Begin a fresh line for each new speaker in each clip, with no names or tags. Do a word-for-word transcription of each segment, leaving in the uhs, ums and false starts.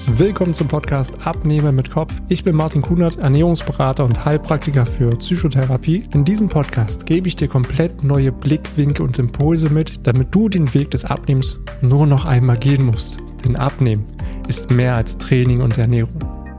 Willkommen zum Podcast Abnehmen mit Kopf. Ich bin Martin Kunert, Ernährungsberater und Heilpraktiker für Psychotherapie. In diesem Podcast gebe ich dir komplett neue Blickwinkel und Impulse mit, damit du den Weg des Abnehmens nur noch einmal gehen musst. Denn Abnehmen ist mehr als Training und Ernährung.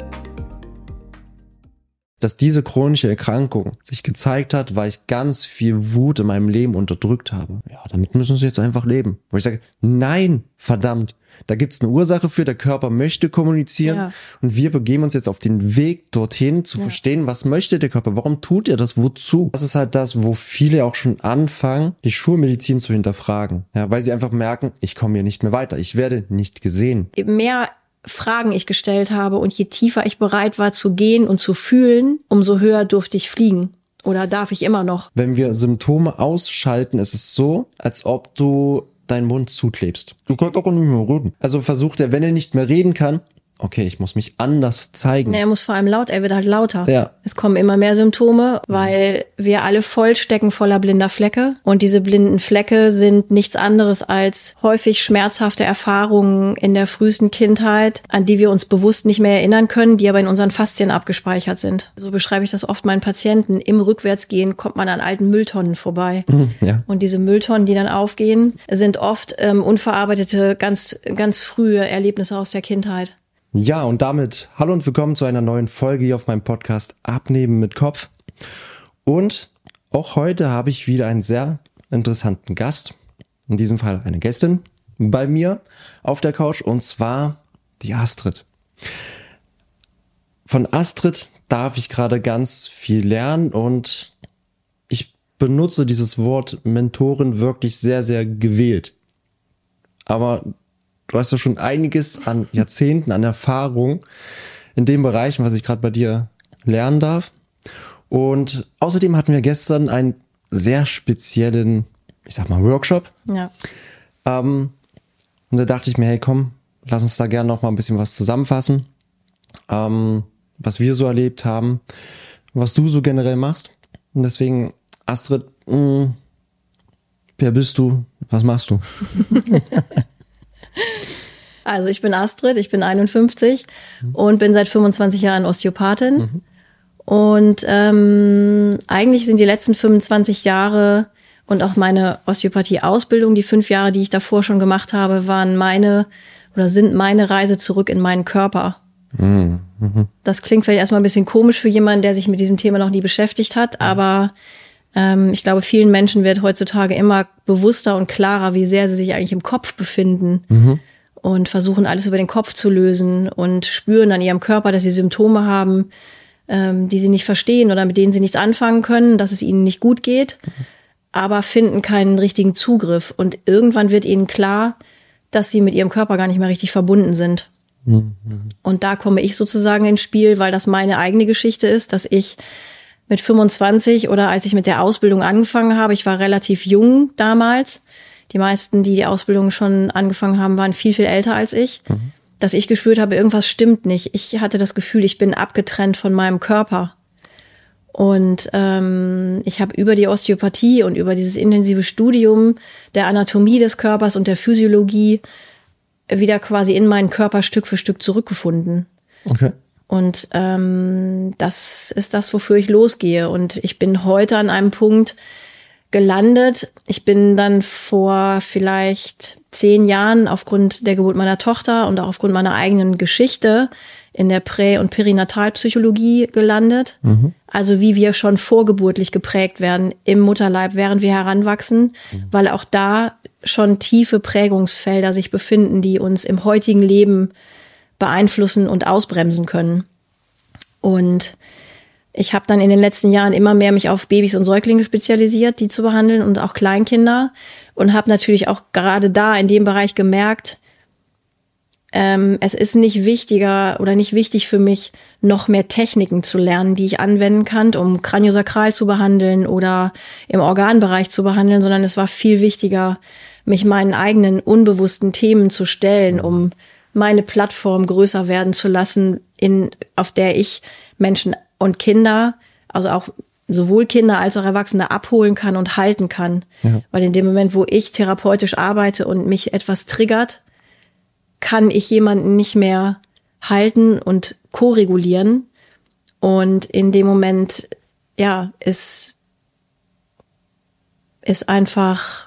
Dass diese chronische Erkrankung sich gezeigt hat, weil ich ganz viel Wut in meinem Leben unterdrückt habe. Ja, damit müssen sie jetzt einfach leben. Wo ich sage, nein, verdammt, da gibt's eine Ursache für, der Körper möchte kommunizieren ja. Und wir begeben uns jetzt auf den Weg dorthin, zu ja. verstehen, was möchte der Körper, warum tut er das, wozu? Das ist halt das, wo viele auch schon anfangen, die Schulmedizin zu hinterfragen, ja, weil sie einfach merken, ich komme hier nicht mehr weiter, ich werde nicht gesehen.
Mehr Fragen ich gestellt habe und je tiefer ich bereit war zu gehen und zu fühlen, umso höher durfte ich fliegen. Oder darf ich immer noch?
Wenn wir Symptome ausschalten, ist es so, als ob du deinen Mund zuklebst. Du kannst auch nicht mehr reden. Also versucht er, wenn er nicht mehr reden kann, okay, ich muss mich anders zeigen.
Nee, er muss vor allem laut, er wird halt lauter.
Ja.
Es kommen immer mehr Symptome, weil wir alle voll stecken voller blinder Flecke. Und diese blinden Flecke sind nichts anderes als häufig schmerzhafte Erfahrungen in der frühesten Kindheit, an die wir uns bewusst nicht mehr erinnern können, die aber in unseren Faszien abgespeichert sind. So beschreibe ich das oft meinen Patienten. Im Rückwärtsgehen kommt man an alten Mülltonnen vorbei.
Ja.
Und diese Mülltonnen, die dann aufgehen, sind oft ähm, unverarbeitete, ganz, ganz frühe Erlebnisse aus der Kindheit.
Ja, und damit hallo und willkommen zu einer neuen Folge hier auf meinem Podcast Abnehmen mit Kopf. Und auch heute habe ich wieder einen sehr interessanten Gast, in diesem Fall eine Gästin, bei mir auf der Couch, und zwar die Astrid. Von Astrid darf ich gerade ganz viel lernen und ich benutze dieses Wort Mentorin wirklich sehr, sehr gewählt. Aber du hast ja schon einiges an Jahrzehnten, an Erfahrung in den Bereichen, was ich gerade bei dir lernen darf. Und außerdem hatten wir gestern einen sehr speziellen, ich sag mal, Workshop.
Ja.
Ähm, und da dachte ich mir, hey komm, lass uns da gerne noch mal ein bisschen was zusammenfassen, ähm, was wir so erlebt haben, was du so generell machst. Und deswegen, Astrid, mh, wer bist du? Was machst du?
Also ich bin Astrid, ich bin einundfünfzig mhm. und bin seit fünfundzwanzig Jahren Osteopathin. Mhm. Und ähm, eigentlich sind die letzten fünfundzwanzig Jahre und auch meine Osteopathie-Ausbildung, die fünf Jahre, die ich davor schon gemacht habe, waren meine oder sind meine Reise zurück in meinen Körper. Mhm. Das klingt vielleicht erstmal ein bisschen komisch für jemanden, der sich mit diesem Thema noch nie beschäftigt hat, mhm. aber ähm, ich glaube, vielen Menschen wird heutzutage immer bewusster und klarer, wie sehr sie sich eigentlich im Kopf befinden. Mhm. Und versuchen, alles über den Kopf zu lösen und spüren an ihrem Körper, dass sie Symptome haben, ähm, die sie nicht verstehen oder mit denen sie nichts anfangen können, dass es ihnen nicht gut geht, aber finden keinen richtigen Zugriff. Und irgendwann wird ihnen klar, dass sie mit ihrem Körper gar nicht mehr richtig verbunden sind. Mhm. Und da komme ich sozusagen ins Spiel, weil das meine eigene Geschichte ist, dass ich mit fünfundzwanzig oder als ich mit der Ausbildung angefangen habe, ich war relativ jung damals. Die meisten, die die Ausbildung schon angefangen haben, waren viel, viel älter als ich. Mhm. Dass ich gespürt habe, irgendwas stimmt nicht. Ich hatte das Gefühl, ich bin abgetrennt von meinem Körper. Und ähm, ich habe über die Osteopathie und über dieses intensive Studium der Anatomie des Körpers und der Physiologie wieder quasi in meinen Körper Stück für Stück zurückgefunden.
Okay.
Und ähm, das ist das, wofür ich losgehe. Und ich bin heute an einem Punkt gelandet. Ich bin dann vor vielleicht zehn Jahren aufgrund der Geburt meiner Tochter und auch aufgrund meiner eigenen Geschichte in der Prä- und Perinatalpsychologie gelandet. Mhm. Also wie wir schon vorgeburtlich geprägt werden im Mutterleib, während wir heranwachsen, mhm. weil auch da schon tiefe Prägungsfelder sich befinden, die uns im heutigen Leben beeinflussen und ausbremsen können. Und ich habe dann in den letzten Jahren immer mehr mich auf Babys und Säuglinge spezialisiert, die zu behandeln und auch Kleinkinder. Und habe natürlich auch gerade da in dem Bereich gemerkt, ähm, es ist nicht wichtiger oder nicht wichtig für mich, noch mehr Techniken zu lernen, die ich anwenden kann, um Kraniosakral zu behandeln oder im Organbereich zu behandeln, sondern es war viel wichtiger, mich meinen eigenen unbewussten Themen zu stellen, um meine Plattform größer werden zu lassen, in auf der ich Menschen und Kinder, also auch sowohl Kinder als auch Erwachsene abholen kann und halten kann. Ja. Weil in dem Moment, wo ich therapeutisch arbeite und mich etwas triggert, kann ich jemanden nicht mehr halten und ko-regulieren. Und in dem Moment, ja, ist, ist einfach,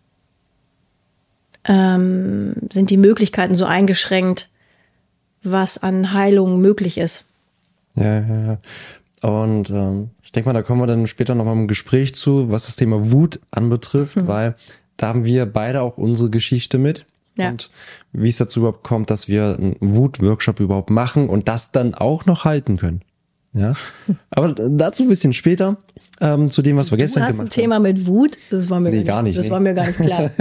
ähm, sind die Möglichkeiten so eingeschränkt, was an Heilung möglich ist.
Ja, ja, ja. Und ähm, ich denke mal, da kommen wir dann später nochmal im Gespräch zu, was das Thema Wut anbetrifft, mhm. weil da haben wir beide auch unsere Geschichte mit. Ja. Und wie es dazu überhaupt kommt, dass wir einen Wut-Workshop überhaupt machen und das dann auch noch halten können. Ja, aber dazu ein bisschen später, ähm, zu dem, was wir gestern gemacht haben.
Du hast ein Thema mit Wut? Das war mir
nee,
gar nicht, das
nee.
war mir gar nicht klar.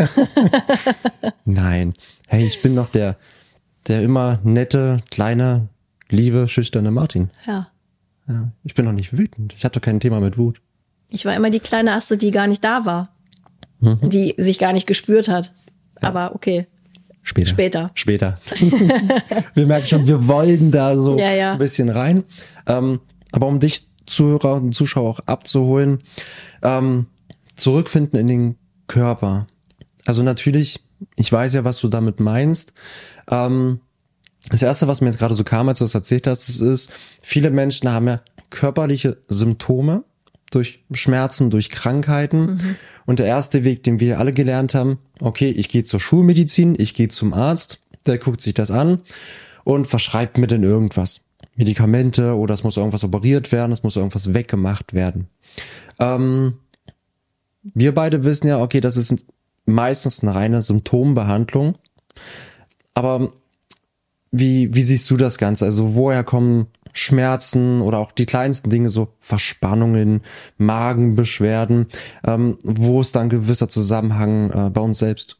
Nein. Hey, ich bin noch der, der immer nette, kleine, liebe, schüchterne Martin.
Ja.
Ja, ich bin noch nicht wütend. Ich hatte kein Thema mit Wut.
Ich war immer die kleine Astrid, die gar nicht da war.
Mhm.
Die sich gar nicht gespürt hat. Ja. Aber okay.
Später.
Später.
Später. Wir merken schon, wir wollen da so
ja, ja.
ein bisschen rein. Ähm, aber um dich, Zuhörer und Zuschauer, auch abzuholen, ähm, zurückfinden in den Körper. Also natürlich, ich weiß ja, was du damit meinst. Ähm, Das Erste, was mir jetzt gerade so kam, als du das erzählt hast, das ist, viele Menschen haben ja körperliche Symptome durch Schmerzen, durch Krankheiten. Mhm. Und der erste Weg, den wir alle gelernt haben, okay, ich gehe zur Schulmedizin, ich gehe zum Arzt, der guckt sich das an und verschreibt mir dann irgendwas. Medikamente oder es muss irgendwas operiert werden, es muss irgendwas weggemacht werden. Ähm, wir beide wissen ja, okay, das ist meistens eine reine Symptombehandlung. Aber Wie, wie siehst du das Ganze? Also woher kommen Schmerzen oder auch die kleinsten Dinge, so Verspannungen, Magenbeschwerden? Ähm, wo ist da ein gewisser Zusammenhang äh, bei uns selbst?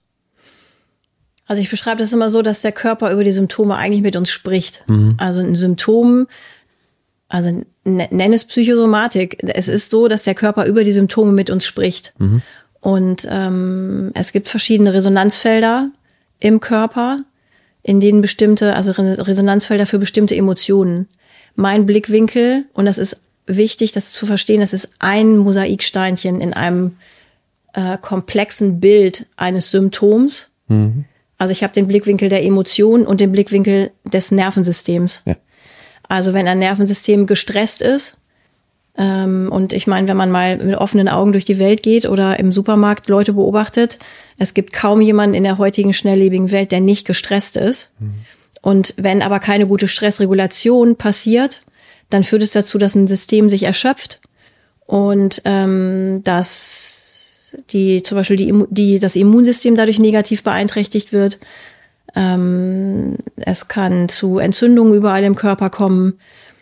Also ich beschreibe das immer so, dass der Körper über die Symptome eigentlich mit uns spricht.
Mhm.
Also ein Symptom, also nenn es Psychosomatik. Es ist so, dass der Körper über die Symptome mit uns spricht. Mhm. Und ähm, es gibt verschiedene Resonanzfelder im Körper, in denen bestimmte, also Resonanzfelder für bestimmte Emotionen. Mein Blickwinkel, und das ist wichtig, das zu verstehen, das ist ein Mosaiksteinchen in einem äh, komplexen Bild eines Symptoms. Mhm. Also ich habe den Blickwinkel der Emotion und den Blickwinkel des Nervensystems. Ja. Also wenn ein Nervensystem gestresst ist, ähm, und ich meine, wenn man mal mit offenen Augen durch die Welt geht oder im Supermarkt Leute beobachtet, es gibt kaum jemanden in der heutigen schnelllebigen Welt, der nicht gestresst ist. Mhm. Und wenn aber keine gute Stressregulation passiert, dann führt es dazu, dass ein System sich erschöpft und ähm, dass die zum Beispiel die, die, das Immunsystem dadurch negativ beeinträchtigt wird. Ähm, es kann zu Entzündungen überall im Körper kommen,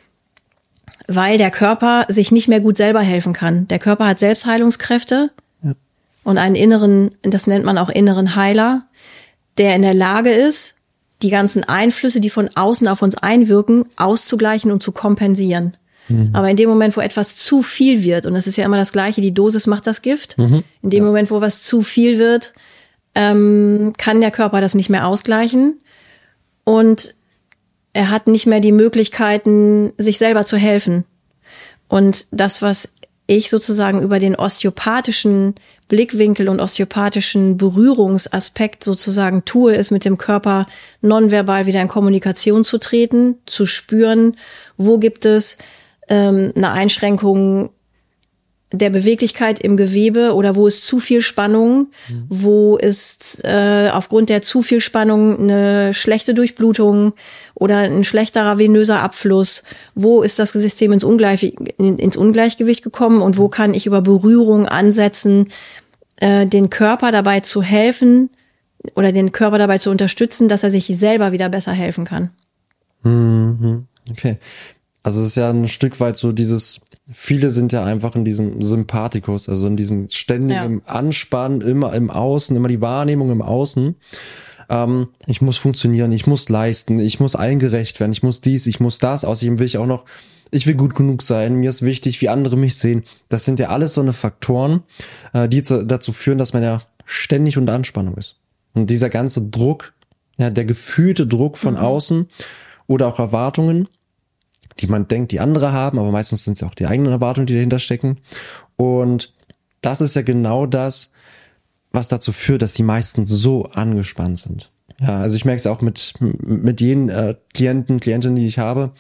weil der Körper sich nicht mehr gut selber helfen kann. Der Körper hat Selbstheilungskräfte. Und einen inneren, das nennt man auch inneren Heiler, der in der Lage ist, die ganzen Einflüsse, die von außen auf uns einwirken, auszugleichen und zu kompensieren. Mhm. Aber in dem Moment, wo etwas zu viel wird, und das ist ja immer das Gleiche, die Dosis macht das Gift, mhm. in dem ja. Moment, wo was zu viel wird, ähm, kann der Körper das nicht mehr ausgleichen. Und er hat nicht mehr die Möglichkeiten, sich selber zu helfen. Und das, was ich sozusagen über den osteopathischen Blickwinkel und osteopathischen Berührungsaspekt sozusagen tue, ist mit dem Körper nonverbal wieder in Kommunikation zu treten, zu spüren, wo gibt es ähm, eine Einschränkung der Beweglichkeit im Gewebe oder wo ist zu viel Spannung, mhm. wo ist äh, aufgrund der zu viel Spannung eine schlechte Durchblutung oder ein schlechterer venöser Abfluss, wo ist das System ins, Ungleich, ins Ungleichgewicht gekommen und wo kann ich über Berührung ansetzen, äh, den Körper dabei zu helfen oder den Körper dabei zu unterstützen, dass er sich selber wieder besser helfen kann.
Mhm. Okay, also es ist ja ein Stück weit so dieses, viele sind ja einfach in diesem Sympathikus, also in diesem ständigen ja. Anspannen, immer im Außen, immer die Wahrnehmung im Außen. Ähm, ich muss funktionieren, ich muss leisten, ich muss allen gerecht werden, ich muss dies, ich muss das. Außerdem will ich auch noch, ich will gut genug sein, mir ist wichtig, wie andere mich sehen. Das sind ja alles so eine Faktoren, äh, die zu, dazu führen, dass man ja ständig unter Anspannung ist. Und dieser ganze Druck, ja, der gefühlte Druck von mhm. außen oder auch Erwartungen, die man denkt, die andere haben, aber meistens sind es ja auch die eigenen Erwartungen, die dahinter stecken. Und das ist ja genau das, was dazu führt, dass die meisten so angespannt sind. Ja, also ich merke es auch mit, mit jenen äh, Klienten, Klientinnen, die ich habe.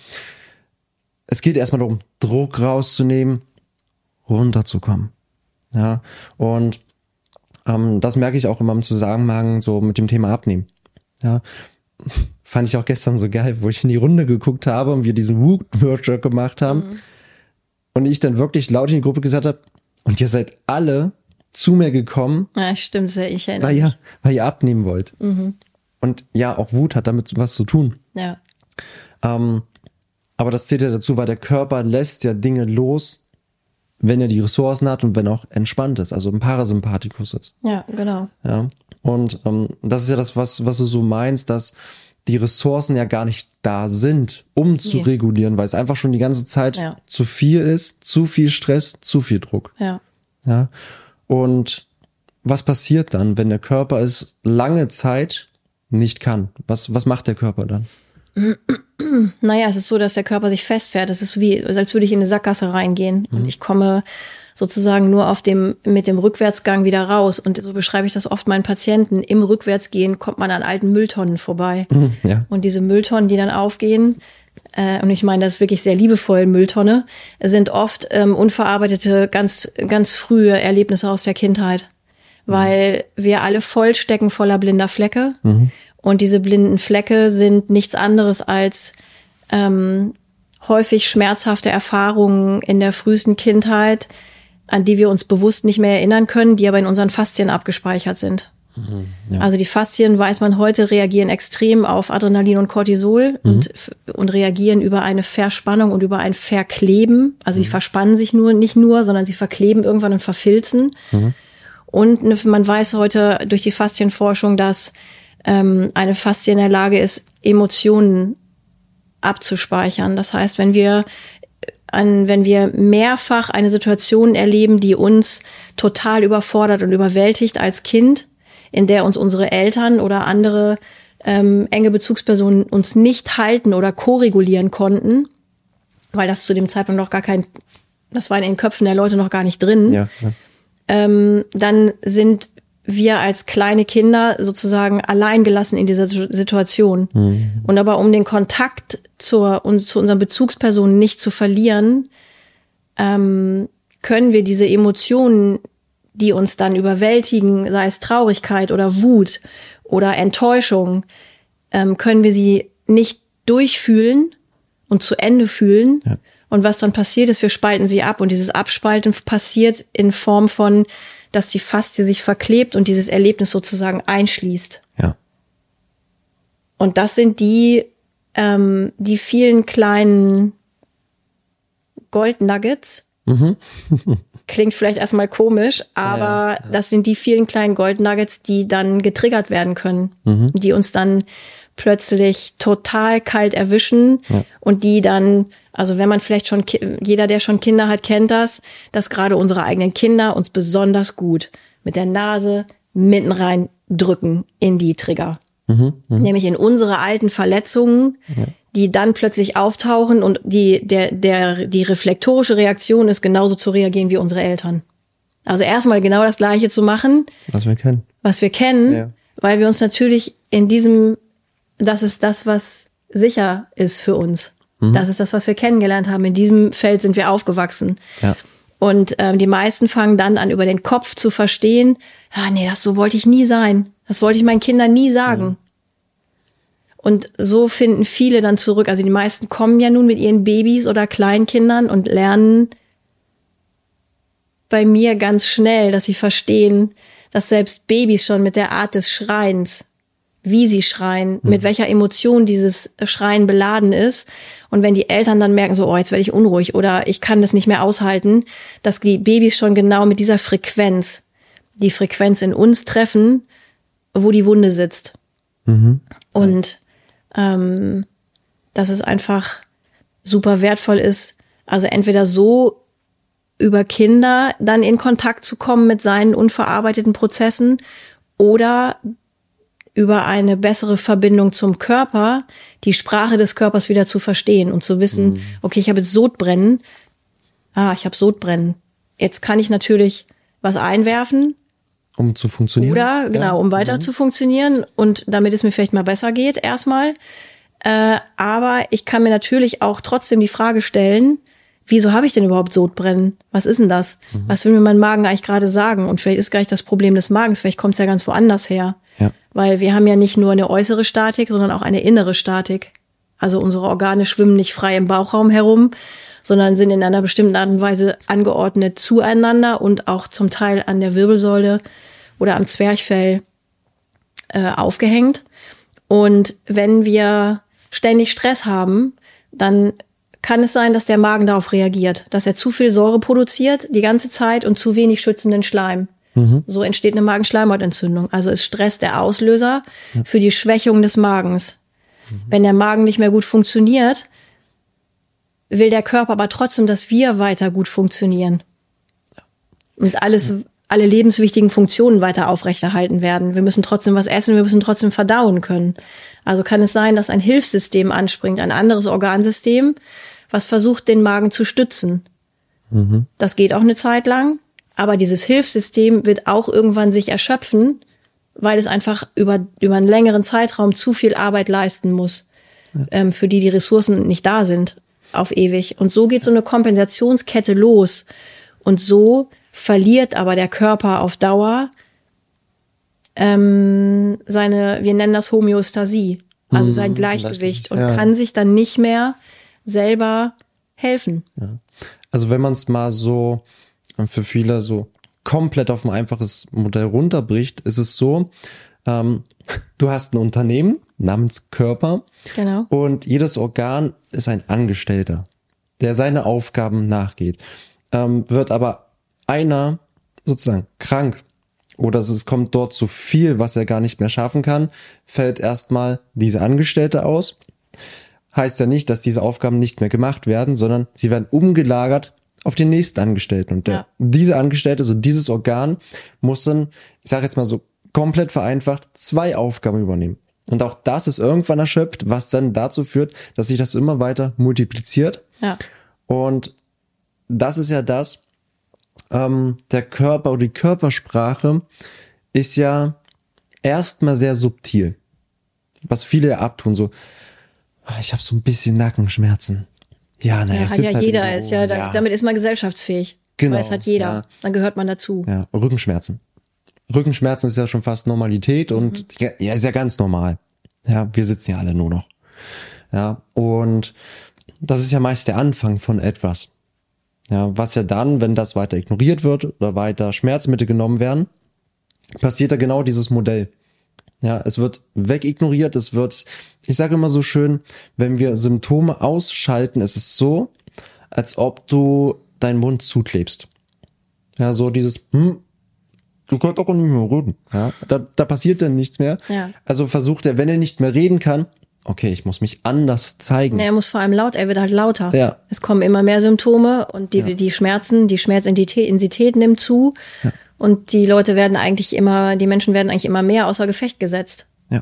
Es geht erstmal darum, Druck rauszunehmen, runterzukommen. Ja, und ähm, das merke ich auch immer im Zusammenhang so mit dem Thema Abnehmen. Ja, fand ich auch gestern so geil, wo ich in die Runde geguckt habe und wir diesen Workshop gemacht haben mhm. und ich dann wirklich laut in die Gruppe gesagt habe, und ihr seid alle zu mir gekommen.
Ja, stimmt, sehr ich erinnere
weil ihr,
mich.
weil ihr abnehmen wollt.
Mhm.
Und ja, auch Wut hat damit was zu tun.
Ja.
Ähm, aber das zählt ja dazu, weil der Körper lässt ja Dinge los, wenn er die Ressourcen hat und wenn auch entspannt ist, also ein Parasympathikus ist.
Ja, genau.
Ja. Und ähm, das ist ja das, was, was du so meinst, dass die Ressourcen ja gar nicht da sind, um zu
Nee.
regulieren, weil es einfach schon die ganze Zeit
Ja.
zu viel ist, zu viel Stress, zu viel Druck.
Ja.
Ja. Und was passiert dann, wenn der Körper es lange Zeit nicht kann? Was, was macht der Körper dann?
Naja, es ist so, dass der Körper sich festfährt. Es ist so wie, als würde ich in eine Sackgasse reingehen. Mhm. Und ich komme sozusagen nur auf dem, mit dem Rückwärtsgang wieder raus. Und so beschreibe ich das oft meinen Patienten. Im Rückwärtsgehen kommt man an alten Mülltonnen vorbei.
Mhm, ja.
Und diese Mülltonnen, die dann aufgehen, äh, und ich meine, das ist wirklich sehr liebevoll, Mülltonne, sind oft ähm, unverarbeitete, ganz, ganz frühe Erlebnisse aus der Kindheit. Mhm. Weil wir alle voll stecken voller blinder Flecke. Mhm. Und diese blinden Flecke sind nichts anderes als ähm, häufig schmerzhafte Erfahrungen in der frühesten Kindheit, an die wir uns bewusst nicht mehr erinnern können, die aber in unseren Faszien abgespeichert sind. Mhm, ja. Also die Faszien, weiß man heute, reagieren extrem auf Adrenalin und Cortisol mhm. und, und reagieren über eine Verspannung und über ein Verkleben. Also mhm. die verspannen sich nur, nicht nur, sondern sie verkleben irgendwann und verfilzen. Mhm. Und man weiß heute durch die Faszienforschung, dass ähm, eine Faszie in der Lage ist, Emotionen abzuspeichern. Das heißt, wenn wir an, wenn wir mehrfach eine Situation erleben, die uns total überfordert und überwältigt als Kind, in der uns unsere Eltern oder andere ähm, enge Bezugspersonen uns nicht halten oder koregulieren konnten, weil das zu dem Zeitpunkt noch gar kein, das war in den Köpfen der Leute noch gar nicht drin,
ja, ja.
Ähm, dann sind wir als kleine Kinder sozusagen alleingelassen in dieser Situation. Mhm. Und aber um den Kontakt zur, und, zu unseren Bezugspersonen nicht zu verlieren, ähm, können wir diese Emotionen, die uns dann überwältigen, sei es Traurigkeit oder Wut oder Enttäuschung, ähm, können wir sie nicht durchfühlen und zu Ende fühlen. Ja. Und was dann passiert ist, wir spalten sie ab. Und dieses Abspalten passiert in Form von, dass die Faszie sich verklebt und dieses Erlebnis sozusagen einschließt.
Ja.
Und das sind die, ähm, die vielen kleinen Goldnuggets. Mhm. Klingt vielleicht erstmal komisch, aber ja, ja. das sind die vielen kleinen Goldnuggets, die dann getriggert werden können, mhm. die uns dann plötzlich total kalt erwischen ja. und die dann, also wenn man vielleicht schon, jeder, der schon Kinder hat, kennt das, dass gerade unsere eigenen Kinder uns besonders gut mit der Nase mitten rein drücken in die Trigger. Mhm, mh. Nämlich in unsere alten Verletzungen, ja. die dann plötzlich auftauchen und die, der, der, die reflektorische Reaktion ist, genauso zu reagieren wie unsere Eltern. Also erstmal genau das Gleiche zu machen,
was wir kennen,
was wir kennen, ja. weil wir uns natürlich in diesem, das ist das, was sicher ist für uns. Mhm. Das ist das, was wir kennengelernt haben. In diesem Feld sind wir aufgewachsen. Ja. Und ähm, die meisten fangen dann an, über den Kopf zu verstehen, ah nee, das so wollte ich nie sein. Das wollte ich meinen Kindern nie sagen. Mhm. Und so finden viele dann zurück. Also die meisten kommen ja nun mit ihren Babys oder Kleinkindern und lernen bei mir ganz schnell, dass sie verstehen, dass selbst Babys schon mit der Art des Schreins, wie sie schreien, mhm. mit welcher Emotion dieses Schreien beladen ist. Und wenn die Eltern dann merken, so, oh, jetzt werde ich unruhig oder ich kann das nicht mehr aushalten, dass die Babys schon genau mit dieser Frequenz, die Frequenz in uns treffen, wo die Wunde sitzt. Mhm. Und ähm, dass es einfach super wertvoll ist, also entweder so über Kinder dann in Kontakt zu kommen mit seinen unverarbeiteten Prozessen oder über eine bessere Verbindung zum Körper, die Sprache des Körpers wieder zu verstehen und zu wissen, mhm. okay, ich habe jetzt Sodbrennen. Ah, ich habe Sodbrennen. Jetzt kann ich natürlich was einwerfen
Um zu funktionieren.
Oder, genau,
ja.
um weiter
mhm.
zu funktionieren und damit es mir vielleicht mal besser geht, erstmal. Äh, aber ich kann mir natürlich auch trotzdem die Frage stellen, wieso habe ich denn überhaupt Sodbrennen? Was ist denn das? Mhm. Was will mir mein Magen eigentlich gerade sagen? Und vielleicht ist gar nicht das Problem des Magens, vielleicht kommt es ja ganz woanders her.
Ja.
Weil wir haben ja nicht nur eine äußere Statik, sondern auch eine innere Statik. Also unsere Organe schwimmen nicht frei im Bauchraum herum, sondern sind in einer bestimmten Art und Weise angeordnet zueinander und auch zum Teil an der Wirbelsäule oder am Zwerchfell äh, aufgehängt. Und wenn wir ständig Stress haben, dann kann es sein, dass der Magen darauf reagiert, dass er zu viel Säure produziert die ganze Zeit und zu wenig schützenden Schleim. Mhm. So entsteht eine Magenschleimhautentzündung. Also ist Stress der Auslöser ja. für die Schwächung des Magens. Mhm. Wenn der Magen nicht mehr gut funktioniert, will der Körper aber trotzdem, dass wir weiter gut funktionieren. Ja. Und alles, ja. alle lebenswichtigen Funktionen weiter aufrechterhalten werden. Wir müssen trotzdem was essen, wir müssen trotzdem verdauen können. Also kann es sein, dass ein Hilfssystem anspringt, ein anderes Organsystem, was versucht, den Magen zu stützen. Mhm. Das geht auch eine Zeit lang, aber dieses Hilfssystem wird auch irgendwann sich erschöpfen, weil es einfach über, über einen längeren Zeitraum zu viel Arbeit leisten muss, ja. ähm, für die die Ressourcen nicht da sind auf ewig. Und so geht so eine Kompensationskette los. Und so verliert aber der Körper auf Dauer ähm, seine, wir nennen das Homöostasie, also sein Gleichgewicht und ja. kann sich dann nicht mehr selber helfen.
Ja. Also wenn man es mal so für viele so komplett auf ein einfaches Modell runterbricht, ist es so, ähm, du hast ein Unternehmen namens Körper
genau.
und jedes Organ ist ein Angestellter, der seine Aufgaben nachgeht. Ähm, wird aber einer sozusagen krank oder es kommt dort zu viel, was er gar nicht mehr schaffen kann, fällt erstmal diese Angestellte aus. Heißt ja nicht, dass diese Aufgaben nicht mehr gemacht werden, sondern sie werden umgelagert auf den nächsten Angestellten. Und der, ja. diese Angestellte, so dieses Organ, muss dann, ich sage jetzt mal so komplett vereinfacht, zwei Aufgaben übernehmen. Und auch das ist irgendwann erschöpft, was dann dazu führt, dass sich das immer weiter multipliziert.
Ja.
Und das ist ja das, ähm, der Körper oder die Körpersprache ist ja erstmal sehr subtil. Was viele ja abtun, so, ich habe so ein bisschen Nackenschmerzen. Ja, naja,
ja, hat ja halt jeder, ist ja, ja, damit ist man gesellschaftsfähig. Genau. Weil es hat jeder. Ja. Dann gehört man dazu.
Ja, Rückenschmerzen. Rückenschmerzen ist ja schon fast Normalität und mhm. ja, ist ja ganz normal. Ja, wir sitzen ja alle nur noch. Ja, und das ist ja meist der Anfang von etwas. Ja, was ja dann, wenn das weiter ignoriert wird oder weiter Schmerzmittel genommen werden, passiert da genau dieses Modell. Ja, es wird wegignoriert, es wird, ich sage immer so schön, wenn wir Symptome ausschalten, ist es so, als ob du deinen Mund zuklebst. Ja, so dieses, hm, du kannst auch nicht mehr reden. Ja, da, da passiert dann nichts mehr.
Ja.
Also versucht er, wenn er nicht mehr reden kann, okay, ich muss mich anders zeigen.
Er muss vor allem laut, er wird halt lauter.
Ja.
Es kommen immer mehr Symptome und die,
ja.
die Schmerzen, die Schmerzintensität nimmt zu. Ja. Und die Leute werden eigentlich immer, die Menschen werden eigentlich immer mehr außer Gefecht gesetzt.
Ja.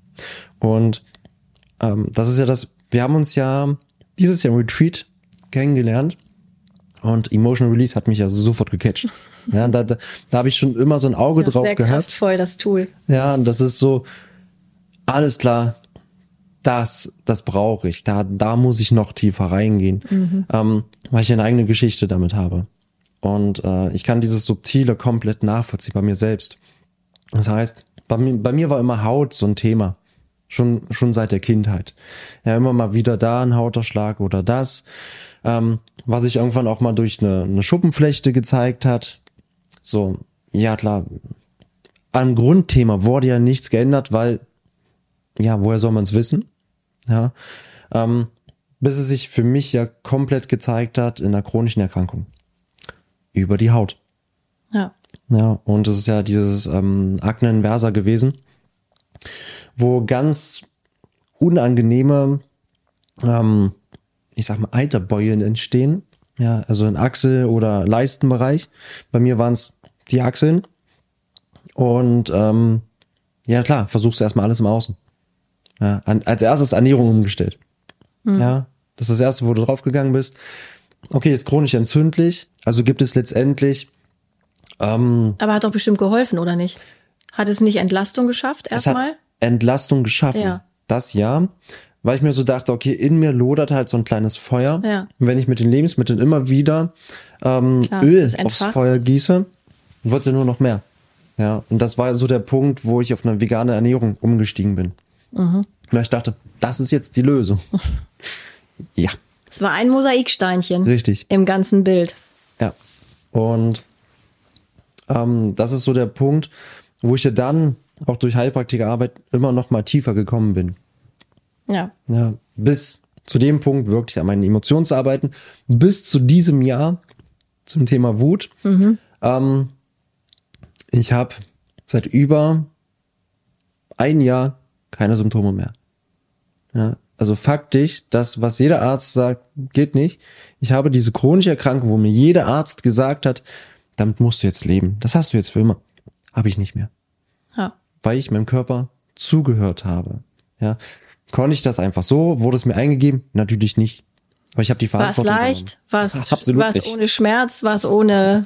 Und ähm, das ist ja das, wir haben uns ja dieses Jahr im Retreat kennengelernt und Emotional Release hat mich ja sofort gecatcht. Ja, da, da, da habe ich schon immer so ein Auge
das
drauf
ist sehr
gehabt.
Kraftvoll, das Tool.
Ja, und das ist so, alles klar, das, das brauche ich. Da, da muss ich noch tiefer reingehen, mhm. ähm, weil ich eine eigene Geschichte damit habe. Und äh, ich kann dieses Subtile komplett nachvollziehen bei mir selbst. Das heißt, bei mir, bei mir war immer Haut so ein Thema. Schon, schon seit der Kindheit. Ja, immer mal wieder da ein Hauterschlag oder das. Ähm, was sich irgendwann auch mal durch eine, eine Schuppenflechte gezeigt hat. So, ja klar. Am Grundthema wurde ja nichts geändert, weil, ja, woher soll man es wissen? Ja, ähm, bis es sich für mich ja komplett gezeigt hat in einer chronischen Erkrankung. Über die Haut.
Ja.
Ja, und es ist ja dieses ähm, Akne inversa gewesen, wo ganz unangenehme, ähm, ich sag mal, Eiterbeulen entstehen. Ja, also in Achsel- oder Leistenbereich. Bei mir waren es die Achseln. Und ähm, ja klar, versuchst du erstmal alles im Außen. Ja, an, als erstes Ernährung umgestellt. Mhm. Ja, das ist das erste, wo du draufgegangen bist. Okay, ist chronisch entzündlich, also gibt es letztendlich Ähm,
Aber hat doch bestimmt geholfen, oder nicht? Hat es nicht Entlastung geschafft
es hat
erstmal?
Entlastung geschaffen.
Ja.
Das ja. Weil ich mir so dachte, okay, in mir lodert halt so ein kleines Feuer.
Ja.
Und wenn ich mit den Lebensmitteln immer wieder ähm,
Klar,
Öl
das
aufs
entfachst.
Feuer gieße, wird es ja nur noch mehr. Ja, und das war so der Punkt, wo ich auf eine vegane Ernährung umgestiegen bin.
Mhm.
Weil ich dachte, das ist jetzt die Lösung. Ja,
Es war ein Mosaiksteinchen
richtig.
im ganzen Bild.
Ja. Und ähm, das ist so der Punkt, wo ich ja dann auch durch Heilpraktikerarbeit immer noch mal tiefer gekommen bin.
Ja.
Ja, bis zu dem Punkt wirklich an meinen Emotionen zu arbeiten, bis zu diesem Jahr zum Thema Wut.
Mhm.
Ähm, ich habe seit über ein Jahr keine Symptome mehr. Ja, also faktisch, das, was jeder Arzt sagt, geht nicht. Ich habe diese chronische Erkrankung, wo mir jeder Arzt gesagt hat, damit musst du jetzt leben. Das hast du jetzt für immer. Habe ich nicht mehr.
Ja.
Weil ich meinem Körper zugehört habe. Ja, konnte ich das einfach so? Wurde es mir eingegeben? Natürlich nicht. Aber ich habe die
War es
Verantwortung
leicht? War es,
Absolut
war es
nicht.
ohne Schmerz? War es ohne...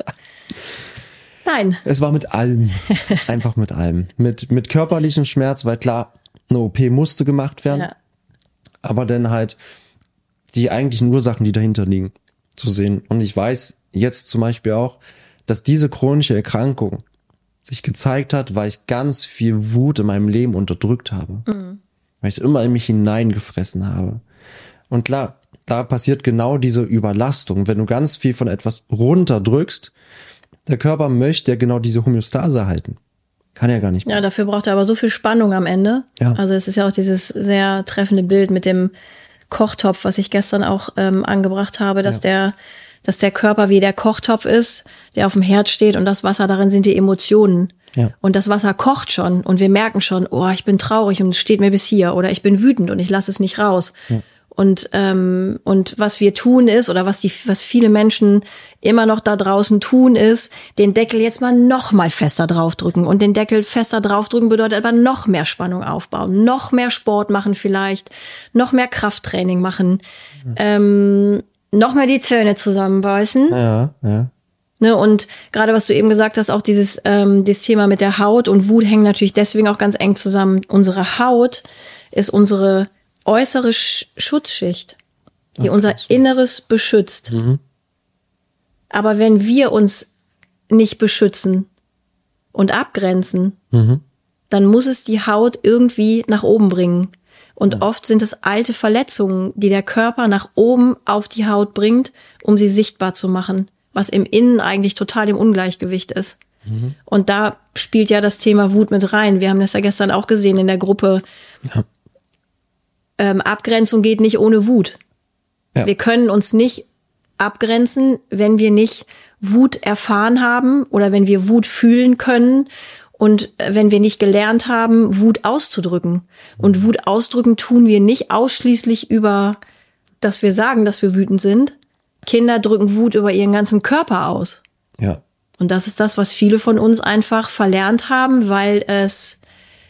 Nein.
Es war mit allem. Einfach mit allem. Mit, mit körperlichem Schmerz, weil klar, eine O P musste gemacht werden.
Ja.
Aber dann halt die eigentlichen Ursachen, die dahinter liegen, zu sehen. Und ich weiß jetzt zum Beispiel auch, dass diese chronische Erkrankung sich gezeigt hat, weil ich ganz viel Wut in meinem Leben unterdrückt habe. Mhm. Weil ich es immer in mich hineingefressen habe. Und klar, da passiert genau diese Überlastung. Wenn du ganz viel von etwas runterdrückst, der Körper möchte ja genau diese Homöostase halten. Kann er gar nicht mehr.
Ja, dafür braucht er aber so viel Spannung am Ende.
Ja.
Also es ist ja auch dieses sehr treffende Bild mit dem Kochtopf, was ich gestern auch ähm, angebracht habe, dass
Ja.
der, dass der Körper wie der Kochtopf ist, der auf dem Herd steht und das Wasser darin sind die Emotionen.
Ja.
Und das Wasser kocht schon und wir merken schon, oh, ich bin traurig und es steht mir bis hier oder ich bin wütend und ich lasse es nicht raus.
Ja.
Und ähm, und was wir tun ist oder was die was viele Menschen immer noch da draußen tun ist, den Deckel jetzt mal noch mal fester draufdrücken und den Deckel fester draufdrücken bedeutet aber noch mehr Spannung aufbauen, noch mehr Sport machen vielleicht, noch mehr Krafttraining machen, ja. ähm, noch mehr die Zähne zusammenbeißen.
Ja, ja.
Ne, und gerade was du eben gesagt hast, auch dieses, ähm, dieses Thema mit der Haut und Wut hängen natürlich deswegen auch ganz eng zusammen. Unsere Haut ist unsere äußere Sch- Schutzschicht, die
Ach,
unser
so.
Inneres beschützt.
Mhm.
Aber wenn wir uns nicht beschützen und abgrenzen,
Mhm.
dann muss es die Haut irgendwie nach oben bringen. Und ja. oft sind es alte Verletzungen, die der Körper nach oben auf die Haut bringt, um sie sichtbar zu machen, was im Innen eigentlich total im Ungleichgewicht ist. Mhm. Und da spielt ja das Thema Wut mit rein. Wir haben das ja gestern auch gesehen in der Gruppe.
Ja.
Ähm, Abgrenzung geht nicht ohne Wut.
Ja.
Wir können uns nicht abgrenzen, wenn wir nicht Wut erfahren haben oder wenn wir Wut fühlen können und wenn wir nicht gelernt haben, Wut auszudrücken. Und Wut ausdrücken tun wir nicht ausschließlich über, dass wir sagen, dass wir wütend sind. Kinder drücken Wut über ihren ganzen Körper aus.
Ja.
Und das ist das, was viele von uns einfach verlernt haben, weil es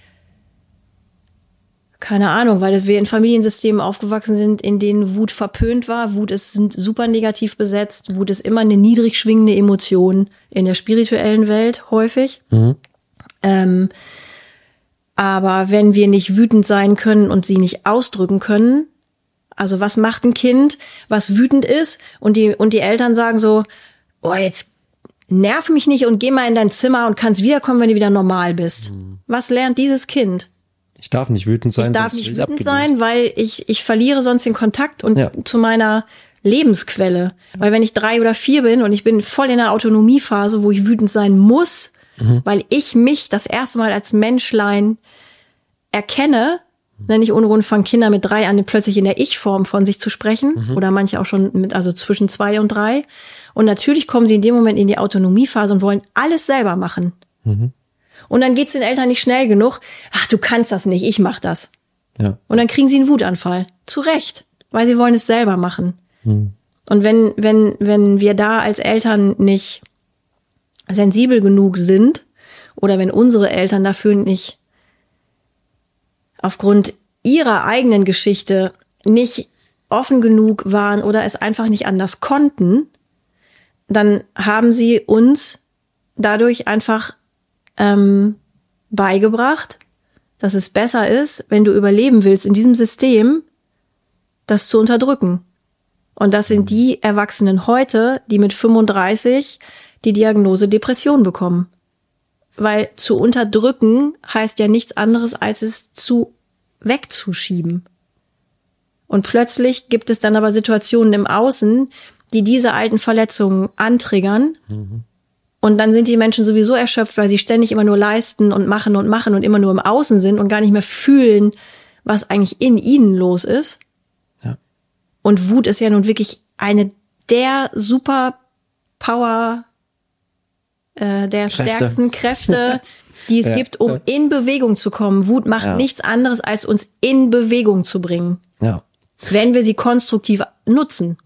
keine Ahnung, weil wir in Familiensystemen aufgewachsen sind, in denen Wut verpönt war. Wut ist super negativ besetzt. Wut ist immer eine niedrig schwingende Emotion in der spirituellen Welt häufig.
Mhm.
Ähm, aber wenn wir nicht wütend sein können und sie nicht ausdrücken können, also was macht ein Kind, was wütend ist und die, und die Eltern sagen so, oh, jetzt nerv mich nicht und geh mal in dein Zimmer und kannst wiederkommen, wenn du wieder normal bist. Mhm. Was lernt dieses Kind?
Ich darf nicht wütend sein.
Ich darf
sonst
nicht
ich
wütend
abgelehnt.
sein, weil ich, ich verliere sonst den Kontakt und
Ja.
zu meiner Lebensquelle. Weil wenn ich drei oder vier bin und ich bin voll in der Autonomiephase, wo ich wütend sein muss, mhm. weil ich mich das erste Mal als Menschlein erkenne, mhm. nicht ohne Grund fangen Kinder mit drei an, plötzlich in der Ich-Form von sich zu sprechen. Mhm. Oder manche auch schon mit, also zwischen zwei und drei. Und natürlich kommen sie in dem Moment in die Autonomiephase und wollen alles selber machen. Mhm. Und dann geht's den Eltern nicht schnell genug. Ach, du kannst das nicht, ich mach das.
Ja.
Und dann kriegen sie einen Wutanfall. Zu Recht, weil sie wollen es selber machen.
Hm.
Und wenn, wenn, wenn wir da als Eltern nicht sensibel genug sind oder wenn unsere Eltern dafür nicht aufgrund ihrer eigenen Geschichte nicht offen genug waren oder es einfach nicht anders konnten, dann haben sie uns dadurch einfach ähm, beigebracht, dass es besser ist, wenn du überleben willst in diesem System, das zu unterdrücken. Und das sind die Erwachsenen heute, die mit fünfunddreißig die Diagnose Depression bekommen. Weil zu unterdrücken heißt ja nichts anderes, als es zu wegzuschieben. Und plötzlich gibt es dann aber Situationen im Außen, die diese alten Verletzungen antriggern. Mhm. Und dann sind die Menschen sowieso erschöpft, weil sie ständig immer nur leisten und machen und machen und immer nur im Außen sind und gar nicht mehr fühlen, was eigentlich in ihnen los ist.
Ja.
Und Wut ist ja nun wirklich eine der Superpower, äh, der
Kräfte.
stärksten Kräfte, die es
ja.
gibt, um in Bewegung zu kommen. Wut macht
ja.
nichts anderes, als uns in Bewegung zu bringen.
Ja.
Wenn wir sie konstruktiv nutzen.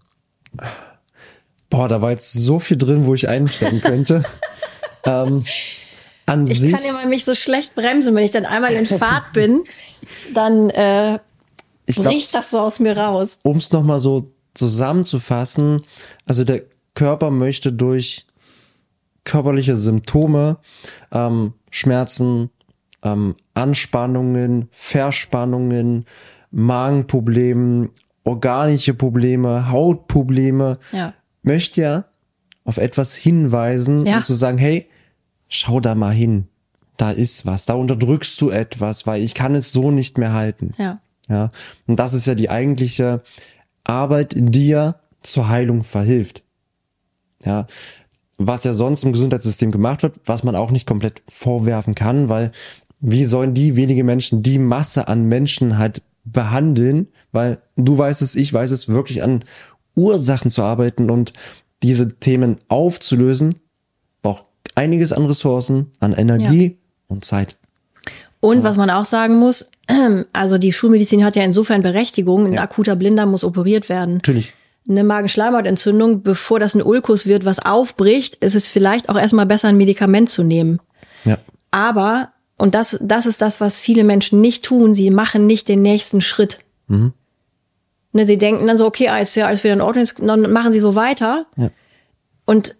Boah, da war jetzt so viel drin, wo ich einsteigen könnte. ähm, an
ich
sich,
kann immer mich so schlecht bremsen, wenn ich dann einmal in Fahrt bin, dann äh,
ich
bricht das so aus mir raus.
Um es nochmal so zusammenzufassen, also der Körper möchte durch körperliche Symptome, ähm, Schmerzen, ähm, Anspannungen, Verspannungen, Magenprobleme, organische Probleme, Hautprobleme,
ja.
möchte ja auf etwas hinweisen
ja.
und zu sagen, hey, schau da mal hin, da ist was, da unterdrückst du etwas, weil ich kann es so nicht mehr halten.
Ja.
Ja. Und das ist ja die eigentliche Arbeit, die ja zur Heilung verhilft. Ja. Was ja sonst im Gesundheitssystem gemacht wird, was man auch nicht komplett vorwerfen kann, weil wie sollen die wenige Menschen die Masse an Menschen halt behandeln, weil du weißt es, ich weiß es, wirklich an Ursachen zu arbeiten und diese Themen aufzulösen, braucht einiges an Ressourcen, an Energie ja. und Zeit.
Und
ja.
was man auch sagen muss, also die Schulmedizin hat ja insofern Berechtigung, ein ja. akuter Blinder muss operiert werden.
Natürlich.
Eine Magenschleimhautentzündung, bevor das ein Ulkus wird, was aufbricht, ist es vielleicht auch erstmal besser, ein Medikament zu nehmen.
Ja.
Aber, und das, das ist das, was viele Menschen nicht tun, sie machen nicht den nächsten Schritt.
Mhm.
Ne, sie denken dann so, okay, ist ja alles wieder in Ordnung, dann machen sie so weiter
ja.
und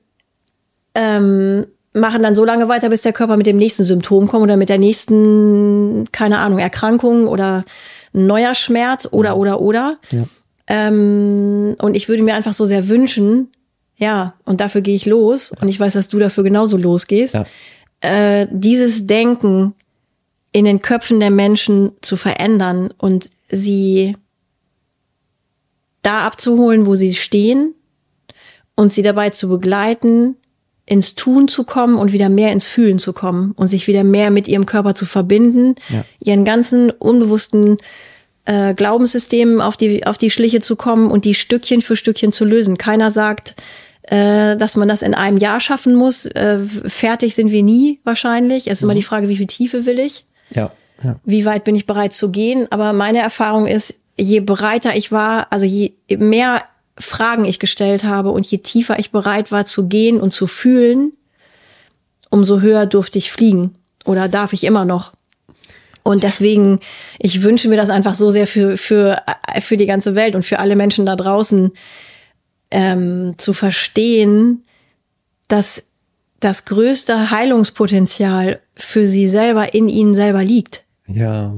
ähm, machen dann so lange weiter, bis der Körper mit dem nächsten Symptom kommt oder mit der nächsten, keine Ahnung, Erkrankung oder ein neuer Schmerz oder, ja. oder, oder.
Ja.
Ähm, und ich würde mir einfach so sehr wünschen, ja, und dafür gehe ich los und ich weiß, dass du dafür genauso losgehst,
ja.
äh, dieses Denken in den Köpfen der Menschen zu verändern und sie da abzuholen, wo sie stehen und sie dabei zu begleiten, ins Tun zu kommen und wieder mehr ins Fühlen zu kommen und sich wieder mehr mit ihrem Körper zu verbinden,
ja.
ihren ganzen unbewussten äh, Glaubenssystemen auf die, auf die Schliche zu kommen und die Stückchen für Stückchen zu lösen. Keiner sagt, äh, dass man das in einem Jahr schaffen muss. Äh, fertig sind wir nie wahrscheinlich. Es ist mhm. immer die Frage, wie viel Tiefe will ich?
Ja. Ja.
Wie weit bin ich bereit zu gehen? Aber meine Erfahrung ist, je breiter ich war, also je mehr Fragen ich gestellt habe und je tiefer ich bereit war zu gehen und zu fühlen, umso höher durfte ich fliegen oder darf ich immer noch. Und deswegen, ich wünsche mir das einfach so sehr für für für die ganze Welt und für alle Menschen da draußen ähm, zu verstehen, dass das größte Heilungspotenzial für sie selber in ihnen selber liegt.
Ja.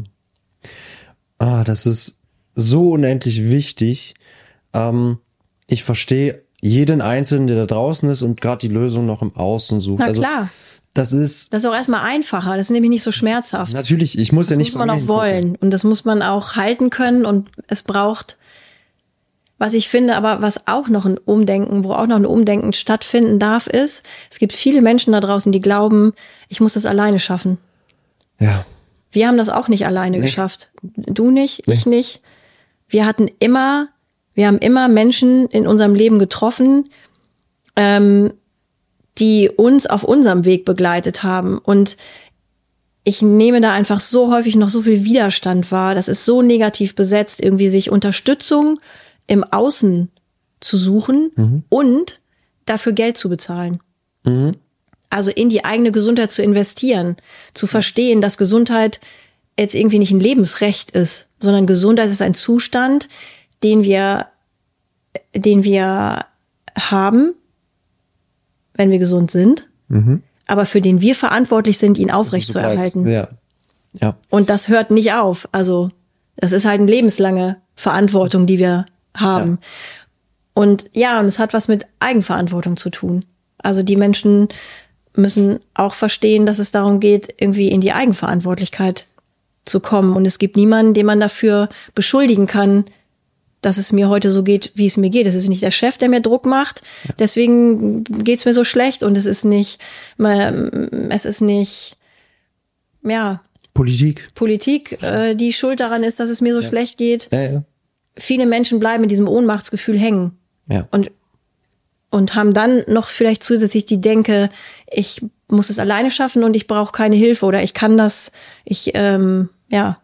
Ah, das ist so unendlich wichtig. Ähm, ich verstehe jeden Einzelnen, der da draußen ist und gerade die Lösung noch im Außen sucht.
Na
also,
klar.
Das ist.
Das ist auch erstmal einfacher. Das ist nämlich nicht so schmerzhaft.
Natürlich, ich muss
das
ja nicht.
Das muss man auch wollen. Gucken. Und das muss man auch halten können. Und es braucht, was ich finde, aber was auch noch ein Umdenken, wo auch noch ein Umdenken stattfinden darf, ist, es gibt viele Menschen da draußen, die glauben, ich muss das alleine schaffen.
Ja.
Wir haben das auch nicht alleine nee. geschafft. Du nicht,
nee.
ich nicht. Wir hatten immer, wir haben immer Menschen in unserem Leben getroffen, ähm, die uns auf unserem Weg begleitet haben. Und ich nehme da einfach so häufig noch so viel Widerstand wahr. Das ist so negativ besetzt, irgendwie sich Unterstützung im Außen zu suchen mhm. und dafür Geld zu bezahlen.
Mhm.
Also in die eigene Gesundheit zu investieren, zu verstehen, dass Gesundheit jetzt irgendwie nicht ein Lebensrecht ist, sondern Gesundheit ist ein Zustand, den wir, den wir haben, wenn wir gesund sind.
Mhm.
aber für den wir verantwortlich sind, ihn
Das ist
aufrecht
so
zu
breit.
erhalten.
Ja. Ja.
Und das hört nicht auf. Also das ist halt eine lebenslange Verantwortung, die wir haben.
Ja.
Und ja, und es hat was mit Eigenverantwortung zu tun. Also die Menschen müssen auch verstehen, dass es darum geht, irgendwie in die Eigenverantwortlichkeit zu kommen. Und es gibt niemanden, den man dafür beschuldigen kann, dass es mir heute so geht, wie es mir geht. Es ist nicht der Chef, der mir Druck macht. Ja. Deswegen geht's mir so schlecht. Und es ist nicht, es ist nicht, ja,
Politik.
Politik, äh, die schuld daran ist, dass es mir so
Ja.
schlecht geht.
Ja, ja.
Viele Menschen bleiben in diesem Ohnmachtsgefühl hängen.
Ja.
Und, und haben dann noch vielleicht zusätzlich die Denke, ich muss es alleine schaffen und ich brauche keine Hilfe oder ich kann das, ich, ähm, ja,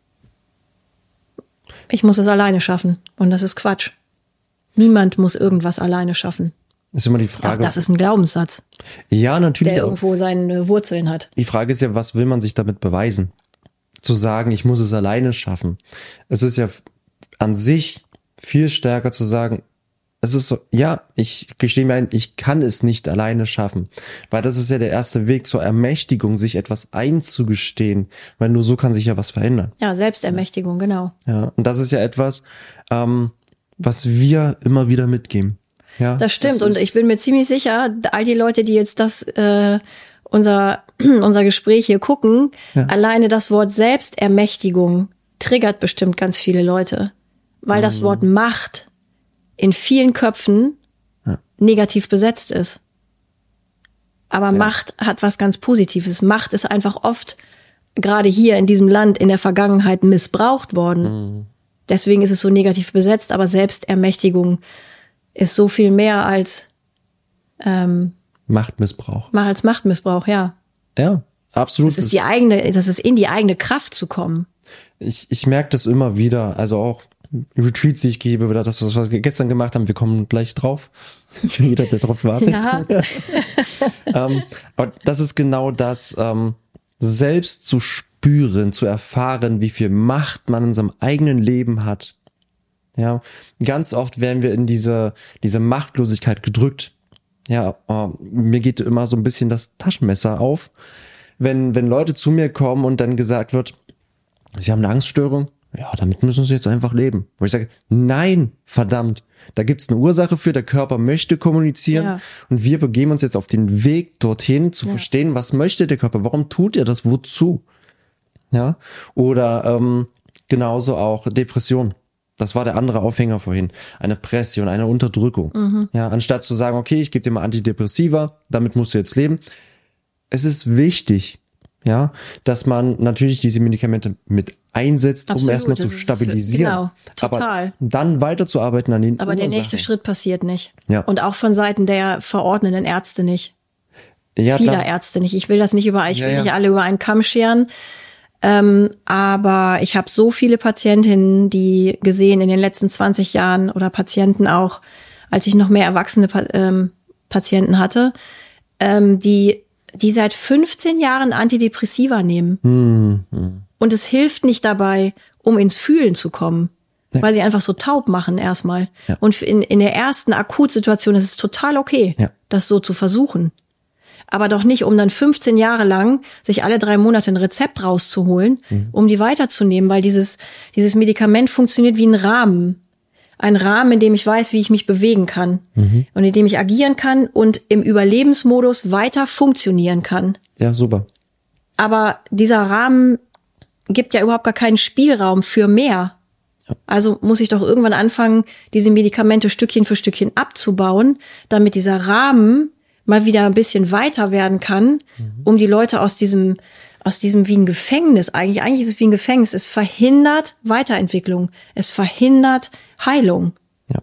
ich muss es alleine schaffen. Und das ist Quatsch. Niemand muss irgendwas alleine schaffen.
Ist immer die
Ja,
Frage.
das ist ein Glaubenssatz,
Ja, natürlich.
der
auch.
irgendwo seine Wurzeln hat.
Die Frage ist ja, was will man sich damit beweisen? Zu sagen, ich muss es alleine schaffen. Es ist ja an sich viel stärker zu sagen, es ist so, ja, ich gestehe mir ein, ich kann es nicht alleine schaffen. Weil das ist ja der erste Weg zur Ermächtigung, sich etwas einzugestehen. Weil nur so kann sich ja was verändern.
Ja, Selbstermächtigung, genau.
Ja, und das ist ja etwas, ähm, was wir immer wieder mitgeben. Ja,
Das stimmt.
das
Und
ist-
ich bin mir ziemlich sicher, all die Leute, die jetzt das, äh, unser, unser Gespräch hier gucken,
Ja.
alleine das Wort Selbstermächtigung triggert bestimmt ganz viele Leute. Weil
Mhm.
das Wort Macht in vielen Köpfen
Ja.
negativ besetzt ist. Aber Macht hat was ganz Positives. Macht ist einfach oft, gerade hier in diesem Land, in der Vergangenheit missbraucht worden.
Mhm.
Deswegen ist es so negativ besetzt, aber Selbstermächtigung ist so viel mehr als, ähm,
Machtmissbrauch.
mal als Machtmissbrauch, ja.
Ja, absolut.
Das ist die eigene, das ist in die eigene Kraft zu kommen.
Ich, ich merke das immer wieder, also auch Retreats, die ich gebe, oder das, was wir gestern gemacht haben, wir kommen gleich drauf. Jeder, der drauf wartet.
Ja.
ähm, aber das ist genau das, ähm, selbst zu spüren, zu erfahren, wie viel Macht man in seinem eigenen Leben hat. Ja, ganz oft werden wir in diese, diese Machtlosigkeit gedrückt. Ja, äh, mir geht immer so ein bisschen das Taschenmesser auf, wenn, wenn Leute zu mir kommen und dann gesagt wird, sie haben eine Angststörung, ja, damit müssen sie jetzt einfach leben. Wo ich sage, nein, verdammt, da gibt's eine Ursache für, der Körper möchte kommunizieren
Ja.
und wir begeben uns jetzt auf den Weg dorthin, zu
Ja.
verstehen, was möchte der Körper, warum tut er das, wozu? Ja, oder ähm, genauso auch Depression. Das war der andere Aufhänger vorhin. Eine Pression, eine Unterdrückung.
Mhm.
Ja, anstatt zu sagen, okay, ich gebe dir mal Antidepressiva, damit musst du jetzt leben. Es ist wichtig, ja, dass man natürlich diese Medikamente mit einsetzt, um
Absolut,
erstmal zu
das ist-
stabilisieren.
genau, total.
Aber dann weiterzuarbeiten an den
Aber der
Ursachen.
nächste Schritt passiert nicht.
Ja.
Und auch von Seiten der verordnenden Ärzte nicht.
Ja,
Vieler
klar.
Ärzte nicht. Ich will das nicht über, ich
Ja,
will
ja.
nicht alle über einen Kamm scheren. Ähm, aber ich habe so viele Patientinnen, die gesehen in den letzten zwanzig Jahren oder Patienten auch, als ich noch mehr erwachsene pa ähm, Patienten hatte, ähm, die, die seit fünfzehn Jahren Antidepressiva nehmen.
Hm, hm.
Und es hilft nicht dabei, um ins Fühlen zu kommen.
Nee.
Weil sie einfach so taub machen erstmal.
Ja.
Und in, in der ersten Akutsituation ist es total okay,
Ja.
das so zu versuchen. Aber doch nicht, um dann fünfzehn Jahre lang sich alle drei Monate ein Rezept rauszuholen,
Mhm.
um die weiterzunehmen, weil dieses, dieses Medikament funktioniert wie ein Rahmen. Ein Rahmen, in dem ich weiß, wie ich mich bewegen kann.
Mhm.
Und in dem ich agieren kann und im Überlebensmodus weiter funktionieren kann.
Ja, super.
Aber dieser Rahmen gibt ja überhaupt gar keinen Spielraum für mehr. Also muss ich doch irgendwann anfangen, diese Medikamente Stückchen für Stückchen abzubauen, damit dieser Rahmen mal wieder ein bisschen weiter werden kann, um die Leute aus diesem, aus diesem wie ein Gefängnis, eigentlich, eigentlich ist es wie ein Gefängnis, es verhindert Weiterentwicklung, es verhindert Heilung.
Ja.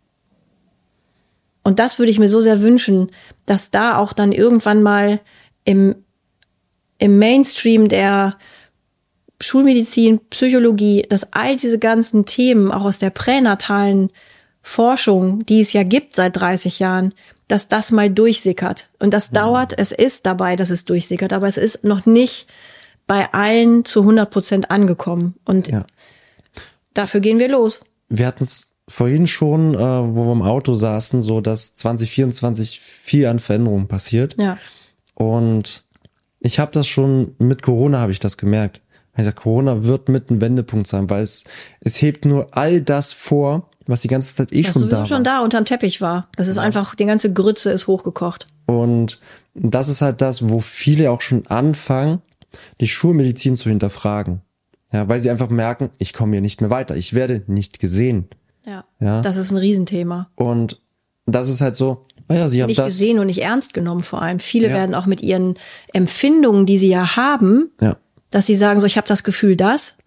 Und das würde ich mir so sehr wünschen, dass da auch dann irgendwann mal im, im Mainstream der Schulmedizin, Psychologie, dass all diese ganzen Themen auch aus der pränatalen Forschung, die es ja gibt seit dreißig Jahren, dass das mal durchsickert. Und das dauert, es ist dabei, dass es durchsickert, aber es ist noch nicht bei allen zu hundert Prozent angekommen. Und
Ja.
dafür gehen wir los.
Wir hatten es vorhin schon, äh, wo wir im Auto saßen, so dass zwanzig vierundzwanzig viel an Veränderungen passiert.
Ja.
Und ich habe das schon mit Corona, habe ich das gemerkt. Ich sag, Corona wird mit ein Wendepunkt sein, weil es, es hebt nur all das vor, was die ganze Zeit eh
was
schon da war.
schon da unterm Teppich war. Das ist ja. einfach, die ganze Grütze ist hochgekocht.
Und das ist halt das, wo viele auch schon anfangen, die Schulmedizin zu hinterfragen. Ja, weil sie einfach merken, ich komme hier nicht mehr weiter. Ich werde nicht gesehen.
Ja,
ja.
Das ist ein Riesenthema.
Und das ist halt so, naja, sie haben
nicht
das.
Nicht gesehen und nicht ernst genommen vor allem. Viele
ja.
werden auch mit ihren Empfindungen, die sie ja haben,
ja.
dass sie sagen, so ich habe das Gefühl, das,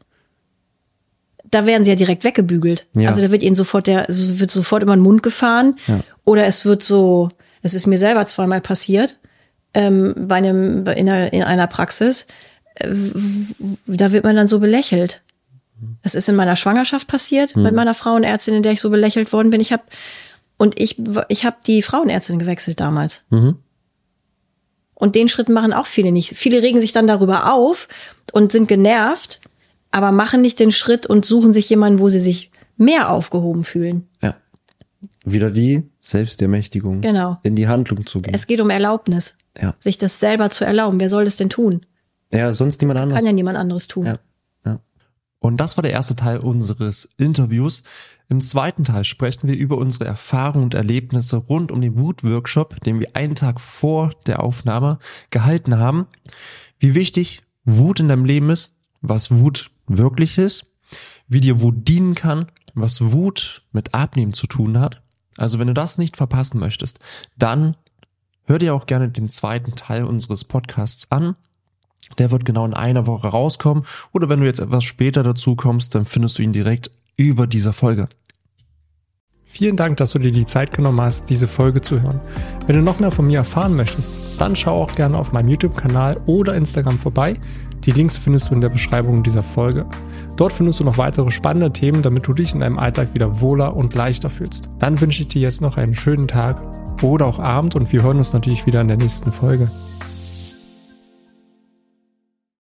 da werden sie ja direkt weggebügelt.
Ja.
Also da wird ihnen sofort der, wird sofort immer in den Mund gefahren.
Ja.
Oder es wird so, es ist mir selber zweimal passiert, ähm, bei einem, in einer, in einer Praxis, äh, da wird man dann so belächelt. Das ist in meiner Schwangerschaft passiert, mhm. mit meiner Frauenärztin, in der ich so belächelt worden bin. Ich habe und ich, ich habe die Frauenärztin gewechselt damals.
Mhm.
Und den Schritt machen auch viele nicht. Viele regen sich dann darüber auf und sind genervt, aber machen nicht den Schritt und suchen sich jemanden, wo sie sich mehr aufgehoben fühlen.
Ja. Wieder die Selbstermächtigung.
Genau.
In die Handlung zu gehen.
Es geht um Erlaubnis.
Ja.
Sich das selber zu erlauben. Wer soll das denn tun?
Ja, sonst niemand anderes.
Kann ja niemand anderes tun.
Ja. Ja.
Und das war der erste Teil unseres Interviews. Im zweiten Teil sprechen wir über unsere Erfahrungen und Erlebnisse rund um den Wut-Workshop, den wir einen Tag vor der Aufnahme gehalten haben. Wie wichtig Wut in deinem Leben ist, was Wut wirklich ist, wie dir Wut dienen kann, was Wut mit Abnehmen zu tun hat. Also wenn du das nicht verpassen möchtest, dann hör dir auch gerne den zweiten Teil unseres Podcasts an. Der wird genau in einer Woche rauskommen. Oder wenn du jetzt etwas später dazu kommst, dann findest du ihn direkt über dieser Folge. Vielen Dank, dass du dir die Zeit genommen hast, diese Folge zu hören. Wenn du noch mehr von mir erfahren möchtest, dann schau auch gerne auf meinem YouTube-Kanal oder Instagram vorbei. Die Links findest du in der Beschreibung dieser Folge. Dort findest du noch weitere spannende Themen, damit du dich in deinem Alltag wieder wohler und leichter fühlst. Dann wünsche ich dir jetzt noch einen schönen Tag oder auch Abend und wir hören uns natürlich wieder in der nächsten Folge.